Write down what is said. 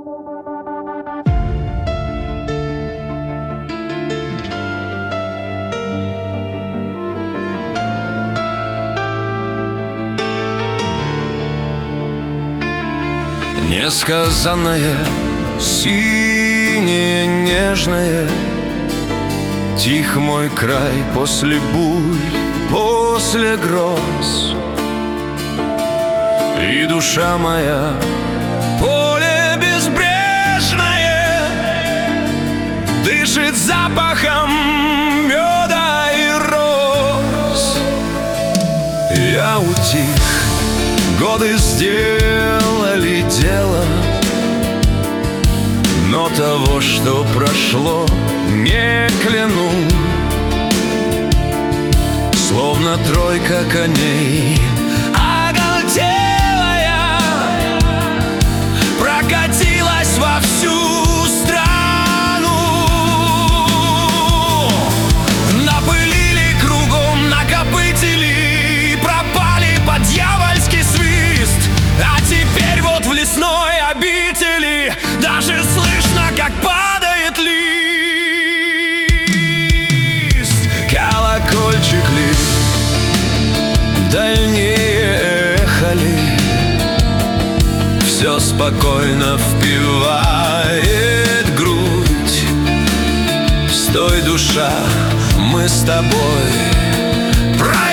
Несказанное, синее, нежное, тих мой край после бурь, после гроз. И душа моя поле безбрежное, дышит запахом меда и роз. Я утих, годы сделали дело, но того, что прошло, не кляну. Словно тройка коней оголтелая прокатилась во всю страну. Напылили кругом, накопытили, пропали под дьявольский свист. А теперь вот в лесной обители даже слышно, как падает лист. Колокольчик ли, дальнее ехали, все спокойно впивает грудь. Стой, душа, мы с тобой